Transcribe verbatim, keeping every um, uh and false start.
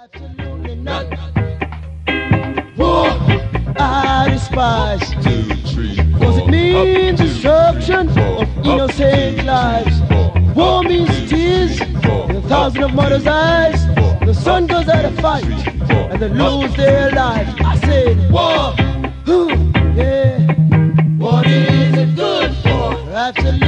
Absolutely not. War, I despise. One, two, three, four. Cause it means Up, destruction two, four. of innocent Up, two, lives. four. War Up, means two, tears three, four. in a thousand of mothers' eyes. Four. The sun goes out to fight and they lose their lives. I said, war, yeah. What is it good for? Absolutely.